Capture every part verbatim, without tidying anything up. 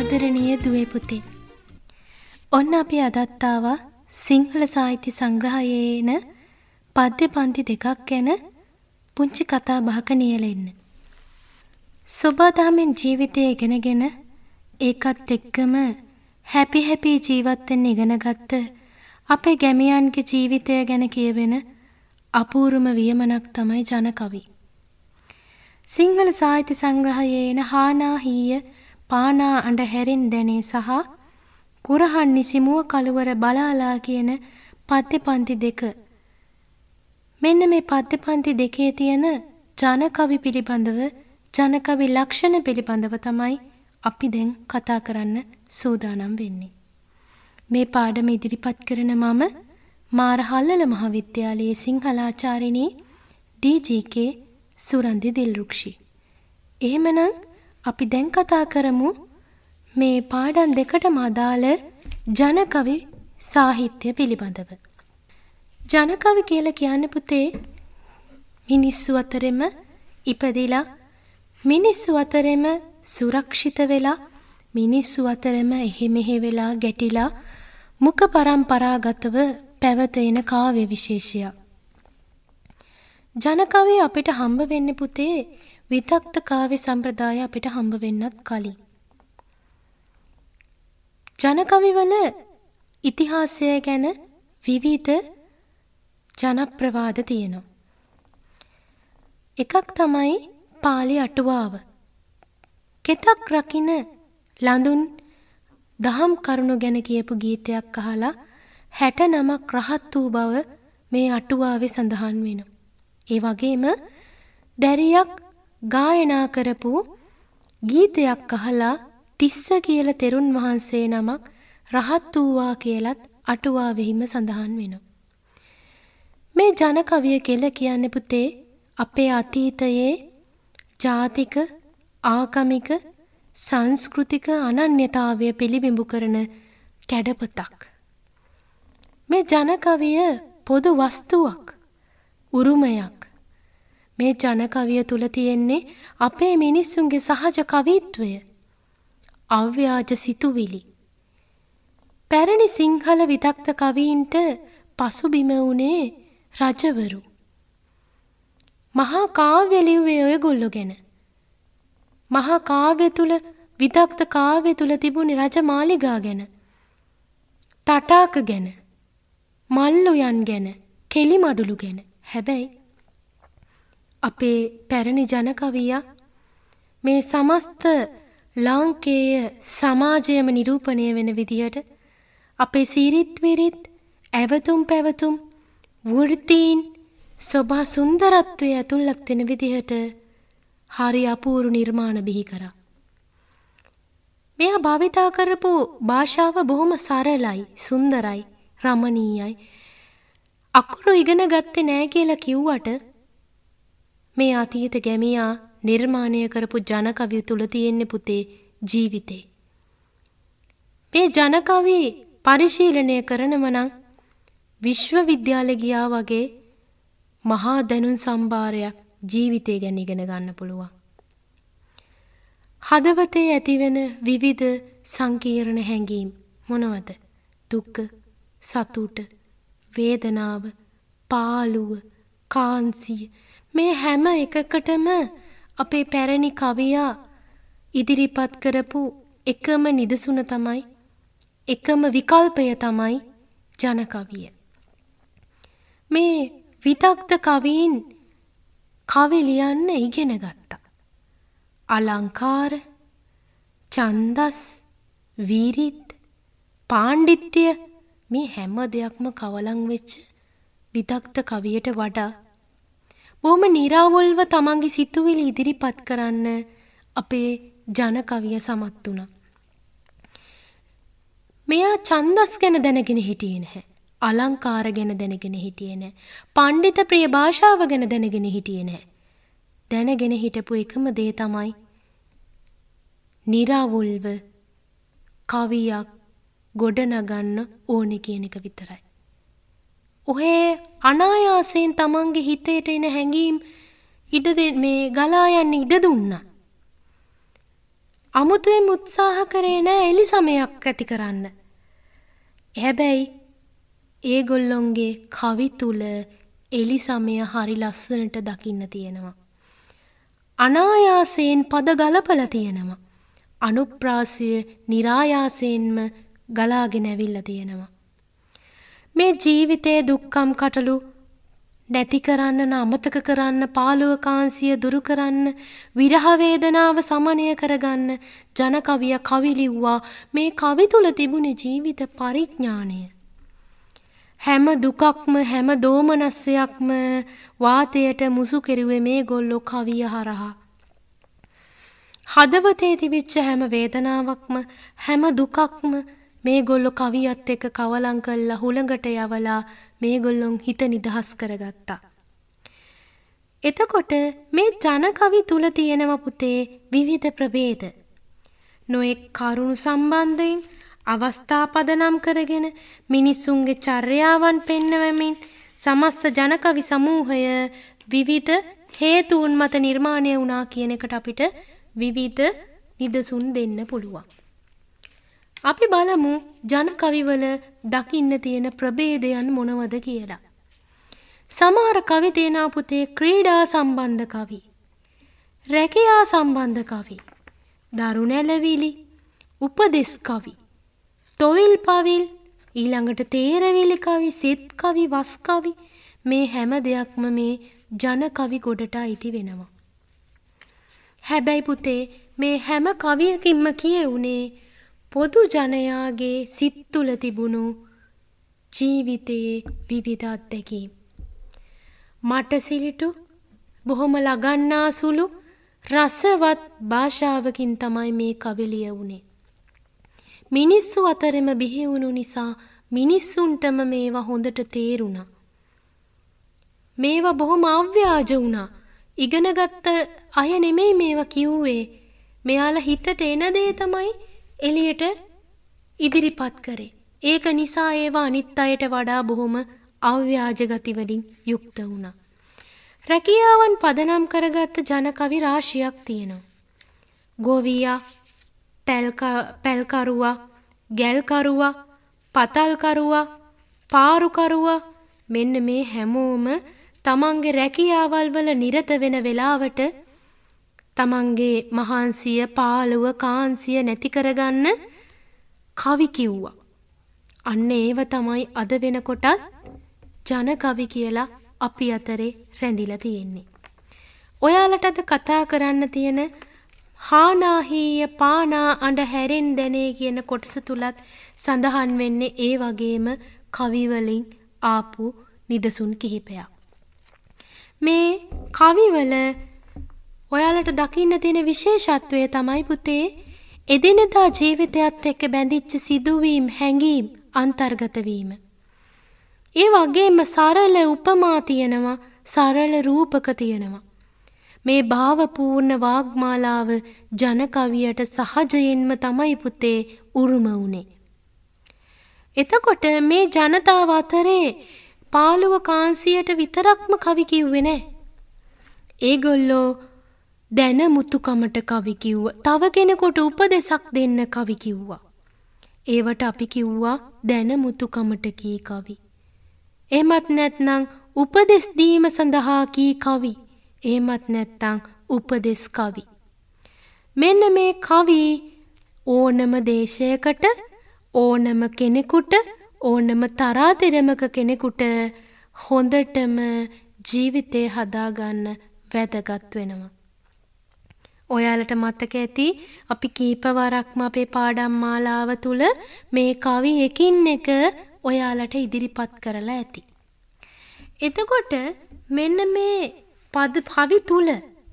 ආදරණීය දුවේ පුතේ. ඔන්න අපි අදත් ආවා සිංහල සාහිත්‍ය සංග්‍රහයේන පද්‍ය පන්ති දෙකක් ගැන පුංචි කතා බහක නියැලෙන්න. සෝබාදහමින් ජීවිතය ඉගෙනගෙන ඒකත් එක්කම හැපි හැපි ජීවත් වෙන්න ඉගෙනගත්ත අපේ ගැමියන්ගේ ජීවිතය ගැන කියවෙන අපූර්වම වියමනක් තමයි ජනකවි. සිංහල සාහිත්‍ය සංග්‍රහයේන හානා හීය පානා අඬ හැරින් දැනේ සහ කුරහන් නිසිමුව කළුවර බලාලා කියන පද්‍ය පන්ති දෙක. මෙන්න මේ පද්‍ය පන්ති දෙකේ තියෙන ජනකවි පිළිබඳව ජනකවි ලක්ෂණ පිළිබඳව තමයි අපි දැන් කතා කරන්න සූදානම් වෙන්නේ. මේ පාඩම ඉදිරිපත් කරන මම මාරහල්ලල මහාවිද්‍යාලයේ සිංහලාචාර්යිනී ඩී.ජී.කේ සුරන්දි දිල්රුක්ෂි. එහෙමනම් අපි දැන් කතා කරමු මේ පාඩම් දෙකටම අදාළ ජනකවි සාහිත්‍ය පිළිබඳව. ජනකවි කියලා කියන්නේ පුතේ මිනිස්සු අතරෙම ඉපදිලා මිනිස්සු අතරෙම සුරක්ෂිත වෙලා මිනිස්සු අතරෙම එහෙ මෙහෙ වෙලා ගැටිලා මුඛ පරම්පරාගතව පැවතෙන කාව්‍ය විශේෂයක්. ජනකවි අපිට හම්බ වෙන්නේ පුතේ විතක්ත කාව්‍ය සම්ප්‍රදාය අපිට හම්බ වෙන්නත් කලින්. ජනකවිවල ඉතිහාසය ගැන විවිධ ජනප්‍රවාද තියෙනවා. එකක් තමයි පාලි අටුවාව. කෙතක් රකින්න ලඳුන් දහම් කරුණු ගැන කියපු ගීතයක් අහලා හැට නමක් රහත් වූ බව මේ අටුවාවේ සඳහන් වෙනවා. ඒ වගේම දැරියක් ගායනා කරපු ගීතයක් අහලා තිස්ස කියලා තෙරුන් වහන්සේ නමක් රහත් වූවා කියලත් අටුවාවෙහිම සඳහන් වෙනවා. මේ ජනකවිය කියලා කියන්නේ පුතේ අපේ අතීතයේ ජාතික ආගමික සංස්කෘතික අනන්‍යතාවය පිළිබිඹු කරන කැඩපතක්. මේ ජනකවිය පොදු වස්තුවක්, උරුමයක්. මේ ජනකවිය තුල තියෙන්නේ අපේ මිනිස්සුන්ගේ සහජ කවිත්වය, අව්‍යාජ සිතුවිලි. පැරණි සිංහල විතක්ත කවීන්ට පසුබිම වුණේ රජවරු. මහා කාව්‍ය ලිව්වේ ඔයගොල්ලෝ ගැන. මහා කාව්‍ය තුල විතක්ත කාව්‍ය තුල තිබුණේ රජමාලිගා ගැන, තටාක ගැන, මල්ලුයන් ගැන, කෙලිමඩුළු ගැන. හැබැයි අපේ පැරණි ජනකවියා මේ සමස්ත ලාංකේය සමාජයම නිරූපණය වෙන විදියට අපේ සිරිත් විරිත් ඇවතුම් පැවතුම් වෘත්තීන් සෝභා සුන්දරත්වයේ ඇතුළත් වෙන විදිහට හරි අපූර්ව නිර්මාණ බිහි කරා. මෙයා භාවිතා කරපු භාෂාව බොහොම සරලයි, සුන්දරයි, රමණීයයි. අකුරු ඉගෙන ගත්තේ නෑ කියලා කිව්වට මේ අතීත ගැමියා නිර්මාණය කරපු ජනකවිය තුල තියෙන පුතේ ජීවිතේ. මේ ජනකවි පරිශීලනය කරනම නම් විශ්වවිද්‍යාලෙ ගියා වගේ මහා දැනුම් සම්භාරයක් ජීවිතය ගැන ඉගෙන ගන්න පුළුවන්. හදවතේ ඇතිවෙන විවිධ සංකීර්ණ හැඟීම් මොනවද? දුක, සතුට, වේදනාව, පාළුව, කාන්සිය, මේ හැම එකකටම අපේ පැරණි කවියා ඉදිරිපත් කරපු එකම නිදසුන තමයි, එකම විකල්පය තමයි ජනකවිය. මේ විතක්ත කවීන් කවි ලියන්න ඉගෙන ගත්තා. අලංකාර, ඡන්දස්, විරිත්, පාණ්ඩිත්‍ය මේ හැම දෙයක්ම කවලම් වෙච්ච විතක්ත කවියට වඩා බොහොම නිරාවුල්ව තමන්ගේ සිතුවිලි ඉදිරිපත් කරන්න අපේ ජනකවිය සමත් වුණා. මෙයා ඡන්දස් ගැන දැනගෙන හිටියේ නැහැ. අලංකාර ගැන දැනගෙන හිටියේ නැහැ. පඬිත ප්‍රිය භාෂාව ගැන දැනගෙන හිටියේ නැහැ. දැනගෙන හිටපු එකම දේ තමයි නිරාවුල්ව කවියක් ගොඩනගන්න ඕනේ කියන එක විතරයි. ඔහේ අනායාසයෙන් තමන්ගේ හිතේට එන හැඟීම් ඉඩ මේ ගලා යන්න ඉඩ දුන්නා. අමුතුවෙන් උත්සාහ කරේ නෑ එලි සමයක් ඇති කරන්න. හැබැයි ඒගොල්ලොන්ගේ කවි තුල එලි සමය හරි ලස්සනට දකින්න තියෙනවා. අනායාසයෙන් පද ගලපලා තියෙනවා. අනුප්‍රාසය નિરાයාසයෙන්ම ගලාගෙන ඇවිල්ලා තියෙනවා. මේ ජීවිතයේ දුක්ඛම් කටළු නැති කරන්න, අමතක කරන්න, පාළුවකාංශිය දුරු කරන්න, විරහ වේදනාව සමනය කරගන්න ජන කවිය කවි ලිව්වා. මේ කවි තුල තිබුණේ ජීවිත පරිඥාණය. හැම දුකක්ම හැම දෝමනස්සයක්ම වාතයට මුසු කෙරුවේ මේගොල්ලෝ කවිය හරහා. හදවතේ තිබිච්ච හැම වේදනාවක්ම හැම දුකක්ම මේගොල්ලෝ කවියත් එක්ක කවලම් කළා හුළඟට යවලා මේගොල්ලොන් හිත නිදහස් කරගත්තා. එතකොට මේ ජන කවි තුල තියෙනව පුතේ විවිධ ප්‍රභේද. නොඑක් කරුණු සම්බන්ධයෙන් අවස්ථා පදනම් කරගෙන මිනිසුන්ගේ චර්යාවන් පෙන්වමින් සමස්ත ජන කවි සමූහය විවිධ හේතුන් මත නිර්මාණය වුණා කියන එකට අපිට විවිධ නිදසුන් දෙන්න පුළුවන්. අපි බලමු ජන කවිවල දකින්න තියෙන ප්‍රභේදයන් මොනවද කියලා. සමහර කවි තියෙනවා පුතේ ක්‍රීඩා සම්බන්ධ කවි, රැකියා සම්බන්ධ කවි, දරුණැලවිලි, උපදෙස් කවි, තොවිල් පවිල්, ඊළඟට තේරවිලි කවි, සිත් කවි, වස් කවි. මේ හැම දෙයක්ම මේ ජන කවි ගොඩට අයිති වෙනවා. හැබැයි පුතේ මේ හැම කවියකින්ම කියුනේ පොදු ජනයාගේ සිත් තුළ තිබුණු ජීවිතයේ විවිධ අත්දැකීම්. මට සිලිටු බොහොම ලගන්නා සුළු රසවත් භාෂාවකින් තමයි මේ කවි ලියුනේ. මිනිස්සු අතරෙම බිහි වුණු නිසා මිනිස්සුන්ටම මේවා හොඳට තේරුණා. මේවා බොහොම අව්‍යාජ වුණා. ඉගෙනගත්ත අය නෙමෙයි මේවා කිව්වේ. මෙයාලා හිතට එන දේ තමයි එළියට ඉදිරිපත් කරේ. ඒක නිසා ඒවා අනිත් අයට වඩා බොහොම අව්‍යාජ ගති වලින් යුක්ත වුණා. රැකියාවන් පදනම් කරගත්ත ජන කවි රාශියක් තියෙනවා. ගෝවියා, පැල්කරුවා, ගැල්කරුවා, පතල්කරුවා, පාරුකරුවා මෙන්න මේ හැමෝම තමන්ගේ රැකියාවල් වල නිරත වෙන වෙලාවට තමන්ගේ මහන්සිය, පාළුව, කාන්සිය නැති කරගන්න කවි කිව්වා. අන්න ඒව තමයි අද වෙනකොටත් ජන කවි කියලා අපි අතරේ රැඳිලා තියෙන්නේ. ඔයාලට අද කතා කරන්න තියෙන හානාහීය පානා අඬ හැරෙන් දැනේ කියන කොටස තුලත් සඳහන් වෙන්නේ ඒ වගේම කවි වලින් ආපු නිදසුන් කිහිපයක්. මේ කවිවල ඔයාලට දකින්න තියෙන විශේෂත්වය තමයි පුතේ එදිනෙදා ජීවිතයත් එක්ක බැඳිච්ච සිදුවීම්, හැඟීම් අන්තර්ගත වීම. ඒ වගේම සරල උපමා තියෙනවා, සරල රූපක තියෙනවා. මේ භාවපූර්ණ වාග්මාලාව ජන කවියට සහජයෙන්ම තමයි පුතේ උරුම වුනේ. එතකොට මේ ජනතාව අතරේ පාළුව කාන්සියට විතරක්ම කවි කිව්වේ නැහැ. ඒගොල්ලෝ දැන මුතුකමට කවි කිව්වා. තව කෙනෙකුට උපදෙසක් දෙන්න කවි කිව්වා. ඒවට අපි කිව්වා දැන මුතුකමට කී කවි. එහෙමත් නැත්නම් උපදෙස් දීම සඳහා කී කවි. එහෙමත් නැත්නම් උපදෙස් කවි. මෙන්න මේ කවි ඕනම දේශයකට, ඕනම කෙනෙකුට, ඕනම තරාතිරමක කෙනෙකුට හොඳටම ජීවිතේ හදාගන්න වැදගත් වෙනවා. ඔයාලට මතක ඇති අපි කීප වරක්ම අපේ පාඩම් මාලාව තුල මේ කවි එකින් එක ඔයාලට ඉදිරිපත් කරලා ඇති. එතකොට මෙන්න මේ පද කවි තුල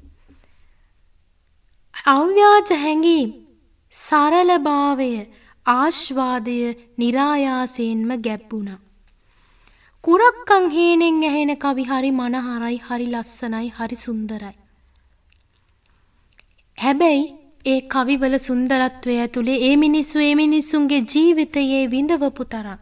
අව්‍යාජ හැඟීම්, සරලභාවය, ආශ්වාදය નિરાයාසයෙන්ම ගැඹුණා. කුරක්කන් හේනෙන් ඇහෙන කවි හරි මනහරයි, හරි ලස්සනයි, හරි සුන්දරයි. හැබැයි ඒ කවිවල සුන්දරත්වය ඇතුලේ ඒ මිනිස්සු ඒ මිනිස්සුන්ගේ ජීවිතයේ විඳවපු තරම්,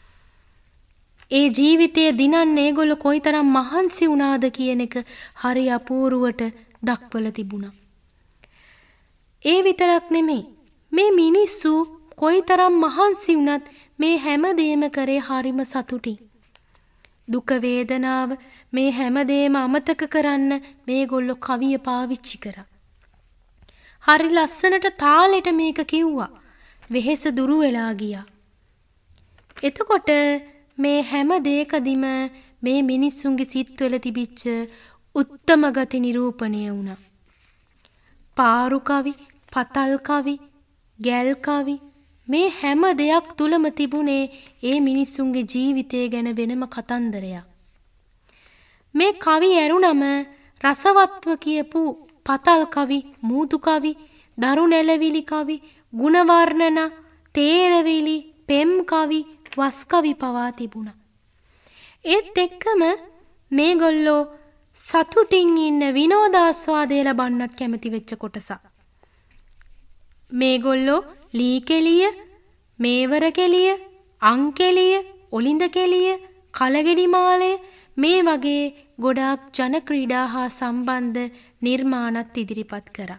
ඒ ජීවිතයේ දිනන්න ඒගොල්ලෝ කොයිතරම් මහන්සි වුණාද කියන එක හරි අපූර්වට දක්වලා තිබුණා. ඒ විතරක් නෙමෙයි. මේ මිනිස්සු කොයිතරම් මහන්සි වුණත් මේ හැම දෙයක්ම කරේ හරිම සතුටින්. දුක වේදනාව මේ හැම දෙයක්ම අමතක කරන්න මේගොල්ලෝ කවිය පාවිච්චි කරා. හරි ලස්සනට තාලෙට මේක කිව්වා. වෙහෙස දුරු වෙලා ගියා. එතකොට මේ හැම දෙයකදීම මේ මිනිස්සුන්ගේ සිත්වල තිබිච්ච උත්තම ගති නිරූපණය වුණා. පාරු කවි, පතල් කවි, ගැල් කවි මේ හැම දෙයක් තුලම තිබුණේ ඒ මිනිස්සුන්ගේ ජීවිතය ගැන වෙනම කතන්දරයක්. මේ කවි ඇරුණම රසවත්ව කියපු පතල් කවි, මූදු කවි, දරු නැලවිලි කවි, ගුණ වර්ණන, තේරවිලි, පෙම් කවි, වස් කවි පවා තිබුණා. ඒත් එක්කම මේගොල්ලෝ සතුටින් ඉන්න විනෝදාස්වාදය ලබන්නත් කැමති වෙච්ච කොටසක්. මේගොල්ලෝ ලී කෙලිය, මේවර කෙලිය, අං කෙලිය, ඔලිඳ කෙලිය, කලගෙඩි මාලය මේ වගේ ගොඩාක් ජන ක්‍රීඩා හා සම්බන්ධ නිර්මාණත් ඉදිරිපත් කරා.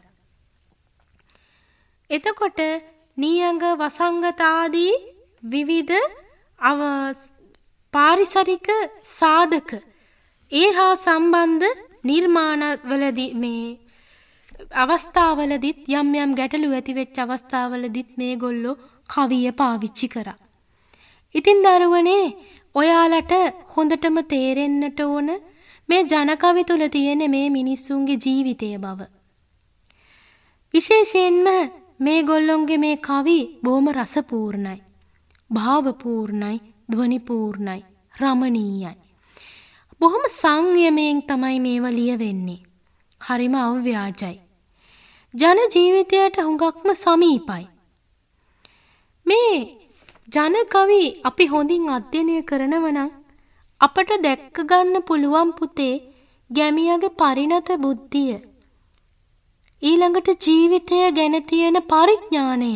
එතකොට නියඟ වසංගත ආදී විවිධ අව පාරිසරික සාධක ඒ හා සම්බන්ධ නිර්මාණවලදී මේ අවස්ථාවලදීත් යම් යම් ගැටලු ඇති වෙච්ච අවස්ථාවලදීත් මේගොල්ලෝ කවිය පාවිච්චි කරා. ඉතින් දරුවනේ ඔයාලට හොඳටම තේරෙන්නට ඕන මේ ජනකවි තුල තියෙන මේ මිනිස්සුන්ගේ ජීවිතය බව. විශේෂයෙන්ම මේගොල්ලොන්ගේ මේ කවි බොහොම රසපූර්ණයි, භාවපූර්ණයි, ධ්වනිපූර්ණයි, රමණීයයි. බොහොම සංයමයෙන් තමයි මේවා ලියවෙන්නේ. හරිම අව්‍යාජයි. ජන ජීවිතයට හුඟක්ම සමීපයි. මේ ජන කවි අපි හොඳින් අධ්‍යයනය කරනව නම් අපට දැක්ක ගන්න පුළුවන් පුතේ ගැමියගේ පරිණත බුද්ධිය, ඊළඟට ජීවිතය ගැන තියෙන පරිඥාණය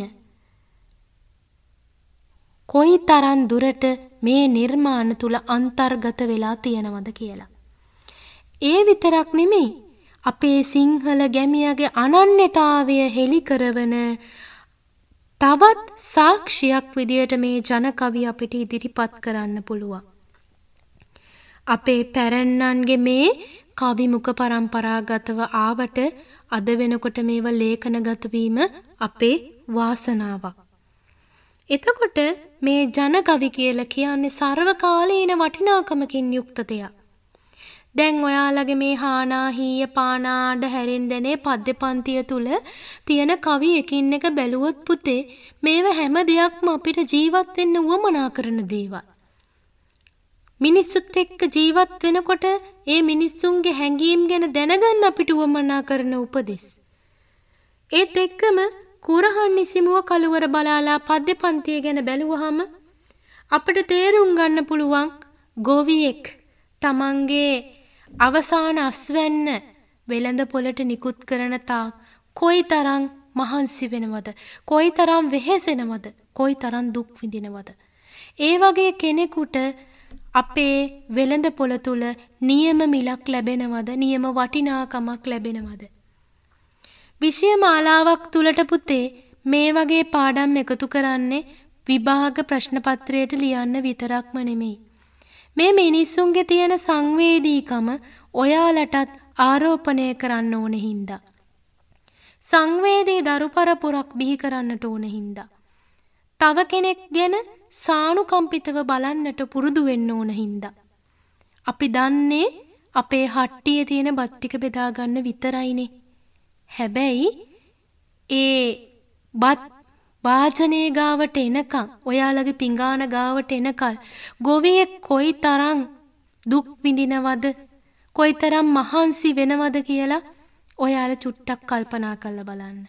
කොයි තරම් දුරට මේ නිර්මාණ තුල අන්තර්ගත වෙලා තියෙනවද කියලා. ඒ විතරක් නෙමෙයි අපේ සිංහල ගැමියගේ අනන්‍යතාවය හෙළි කරවන තවත් සාක්ෂියක් විදියට මේ ජන කවි අපිට ඉදිරිපත් කරන්න පුළුවන්. අපේ පැරණන්ගේ මේ කවි මුඛ පරම්පරාගතව ආවට අද වෙනකොට මේවා ලේඛනගත වීම අපේ වාසනාවක්. එතකොට මේ ජන කවි කියලා කියන්නේ සර්වකාලීන වටිනාකමකින් යුක්ත දෙයක්. දැන් ඔයාලගේ මේ හානා හීය පානාඩ හැරෙන්දනේ පද්‍ය පන්තිය තුල තියෙන කවි එකින් එක බැලුවොත් පුතේ මේව හැම දෙයක්ම අපිට ජීවත් වෙන්න උවමනා කරන දේවල්. මිනිස්සුත් එක්ක ජීවත් වෙනකොට ඒ මිනිස්සුන්ගේ හැඟීම් ගැන දැනගන්න අපිට උවමනා කරන උපදෙස්. ඒත් එක්කම කුරහන් නිසිමුව කලවර බලාලා පද්‍ය පන්තිය ගැන බැලුවහම අපිට තේරුම් ගන්න පුළුවන් ගෝවියෙක් තමන්ගේ අවසාන අස්වැන්න වෙළඳ පොළට නිකුත් කරන තාක් කොයිතරම් මහන්සි වෙනවද, කොයිතරම් වෙහෙසෙනවද, කොයිතරම් දුක් විඳිනවද. ඒ වගේ කෙනෙකුට අපේ වෙළඳ පොළ තුල නියම මිලක් ලැබෙනවද, නියම වටිනාකමක් ලැබෙනවද? විෂය මාලාවක් තුලට පුතේ මේ වගේ පාඩම් එකතු කරන්නේ විභාග ප්‍රශ්න පත්‍රයට ලියන්න විතරක්ම නෙමෙයි. මේ මිනිස්සුන්ගේ තියෙන සංවේදීකම ඔයාලටත් ආරෝපණය කරන්න ඕන හින්දා. සංවේදී දරු පරපුරක් බිහි කරන්නට ඕන හින්දා. තව කෙනෙක් ගැන සානුකම්පිතව බලන්නට පුරුදු වෙන්න ඕන හින්දා. අපි දන්නේ අපේ හට්ටියේ තියෙන බත් ටික බෙදා ගන්න විතරයිනේ. හැබැයි ඒ බත් වාචනේ ගාවට එනකම් ඔයාලගේ පිඟාන ගාවට එනකල් ගොවියෙක් කොයිතරම් දුක් විඳිනවද, කොයිතරම් මහන්සි වෙනවද කියලා ඔයාලා චුට්ටක් කල්පනා කරලා බලන්න.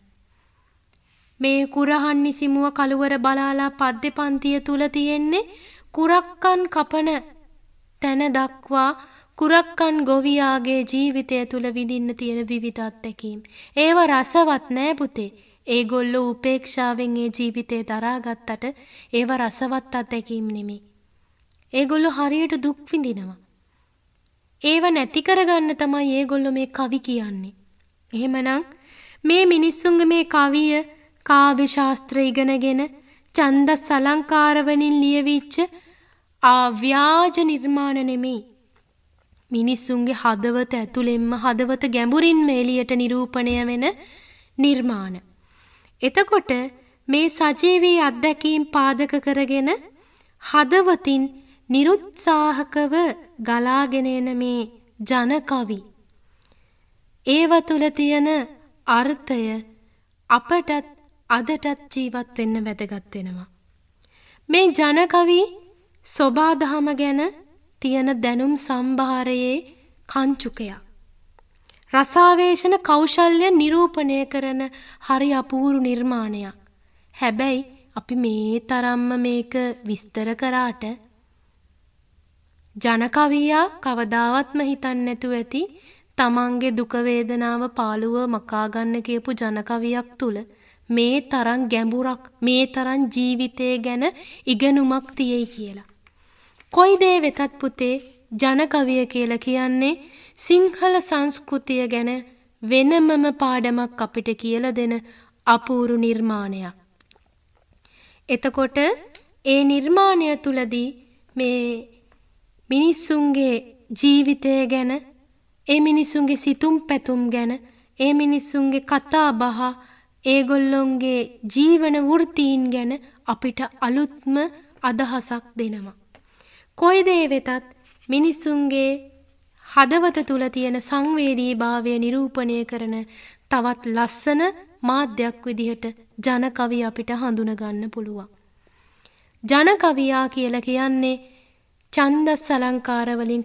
මේ කුරහන් නිසිමුව කලවර බලාලා පද්‍ය පන්තිය තුල තියෙන්නේ කුරක්කන් කපන තැන දක්වා කුරක්කන් ගොවියාගේ ජීවිතය තුල විඳින්න තියෙන විවිධ අත්දැකීම්. ඒව රසවත් නෑ පුතේ. ඒගොල්ලෝ උපේක්ෂාවෙන් ඒ ජීවිතේ දරාගත්තට ඒව රසවත් අත්දැකීම් නෙමෙයි. ඒගොල්ලෝ හරියට දුක් විඳිනවා. ඒව නැති කරගන්න තමයි ඒගොල්ලෝ මේ කවි කියන්නේ. එහෙමනම් මේ මිනිස්සුන්ගේ මේ කවිය කාව්‍ය ශාස්ත්‍ර ඉගෙනගෙන ඡන්දස් අලංකාර වලින් ලියවිච්ච අව්‍යාජ නිර්මාණ නෙමෙයි. මිනිස්සුන්ගේ හදවත ඇතුළෙන්ම හදවත ගැඹුරින්ම එළියට නිරූපණය වෙන නිර්මාණ. එතකොට මේ සජීවී අත්දැකීම් පාදක කරගෙන හදවතින් නිරුත්සාහකව ගලාගෙන එන මේ ජන කවි ඒව තුල තියෙන අර්ථය අපටත් අදටත් ජීවත් වෙන්න වැදගත් වෙනවා. මේ ජන කවි සෝබා දහම ගැන තියෙන දැනුම් සම්භාරයේ කංචුකයක්. රසාවේෂණ කෞශල්‍ය නිරූපණය කරන හරි අපූර්ව නිර්මාණයක්. හැබැයි අපි මේ තරම්ම මේක විස්තර කරාට ජන කවියා කවදාවත්ම හිතන්නේ නැතුව ඇති තමන්ගේ දුක වේදනාව පාළුව මකා ගන්න කියපු ජන කවියක් තුල මේ තරම් ගැඹුරක් මේ තරම් ජීවිතය ගැන ඉගෙනුමක් තියෙයි කියලා. කොයි දේ වෙතත් පුතේ ජන කවිය කියලා කියන්නේ සිංහල සංස්කෘතිය ගැන වෙනමම පාඩමක් අපිට කියලා දෙන අපූර්ව නිර්මාණයක්. එතකොට ඒ නිර්මාණය තුලදී මේ මිනිස්සුන්ගේ ජීවිතය ගැන ඒ මිනිස්සුන්ගේ සිතුම් පැතුම් ගැන ඒ මිනිස්සුන්ගේ කතා බහ ඒගොල්ලොන්ගේ ජීවන වෘත්තීන් ගැන අපිට අලුත්ම අදහසක් දෙනවා. කොයි දේ වෙතත් මිනිස්සුන්ගේ හදවත තුල තියෙන සංවේදී භාවය නිරූපණය කරන තවත් ලස්සන මාධ්‍යයක් විදිහට ජන කවි අපිට හඳුන ගන්න පුළුවන්. ජන කවියා කියලා කියන්නේ ඡන්දස් අලංකාර වලින්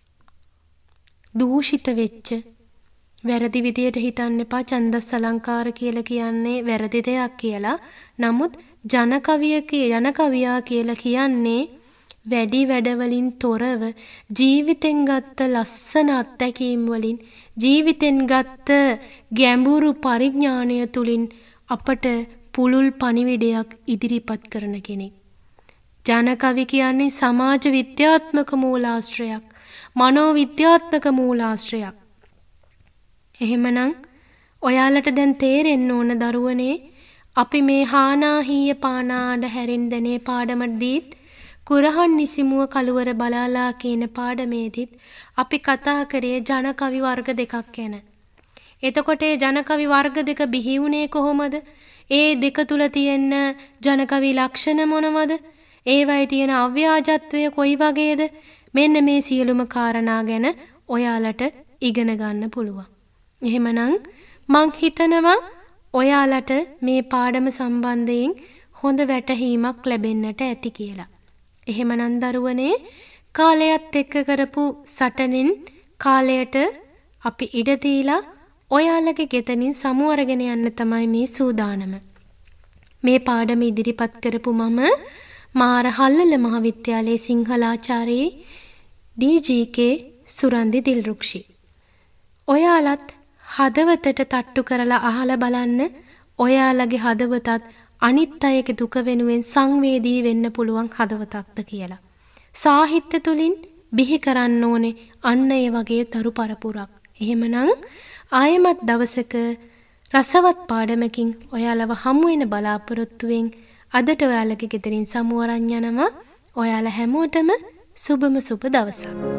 දූෂිත වෙච්ච වැරදි විදියට හිතන්න එපා ඡන්දස් අලංකාර කියලා කියන්නේ වැරදි දෙයක් කියලා. නමුත් ජන කවියකේ ජන කවියා කියලා කියන්නේ වැඩි වැඩ වලින් තොරව ජීවිතෙන් ගත්ත ලස්සන අත්දැකීම් වලින් ජීවිතෙන් ගත්ත ගැඹුරු පරිඥාණය තුලින් අපට පුළුල් පණිවිඩයක් ඉදිරිපත් කරන කෙනෙක්. ජන කවි කියන්නේ සමාජ විද්‍යාත්මක මූලාශ්‍රයක්, මනෝ විද්‍යාත්මක මූලාශ්‍රයක්. එහෙමනම් ඔයාලට දැන් තේරෙන්න ඕන දරුවනේ අපි මේ හානාහීය පානාඩ හැරෙන් දනේ පාඩමදීත් කුරහන් නිසිමුව කළුවර බලාලා කියන පාඩමේදීත් අපි කතා කරේ ජන කවි වර්ග දෙකක් ගැන. එතකොට ඒ ජන කවි වර්ග දෙක බිහි වුණේ කොහොමද? ඒ දෙක තුල තියෙන ජන කවි ලක්ෂණ මොනවද? ඒවයි තියෙන අව්‍යාජත්වය කොයි වගේද? මෙන්න මේ සියලුම කාරණා ගැන ඔයාලට ඉගෙන ගන්න පුළුවන්. එහෙමනම් මං හිතනවා ඔයාලට මේ පාඩම සම්බන්ධයෙන් හොඳ වැටහීමක් ලැබෙන්නට ඇති කියලා. එහෙමනම් දරුවනේ කාලයත් එක්ක කරපු සටනින් කාලයට අපි ඉඩ දීලා ඔයාලගේ ගෙතනින් සමු අරගෙන යන්න තමයි මේ සූදානම. මේ පාඩම ඉදිරිපත් කරපු මම මාර හල්ලල මහාවිද්‍යාලයේ සිංහලාචාර්ය ඩී ජී කේ සුරන්දි දිල්රුක්ෂි. ඔයාලත් හදවතට තට්ටු කරලා අහලා බලන්න ඔයාලගේ හදවතත් අනිත් අයගේ දුක වෙනුවෙන් සංවේදී වෙන්න පුළුවන් හදවතක්ද කියලා. සාහිත්‍ය තුලින් බිහි කරන්න ඕනේ අන්න ඒ වගේ දරු පරපුරක්. එහෙමනම් ආයෙමත් දවසක රසවත් පාඩමකින් ඔයාලව හමු වෙන බලාපොරොත්තුවෙන් අදට ඔයාලගේ ගෙදරින් සමු අරන් යනවා. ඔයාලා හැමෝටම සුබම සුබ දවසක්.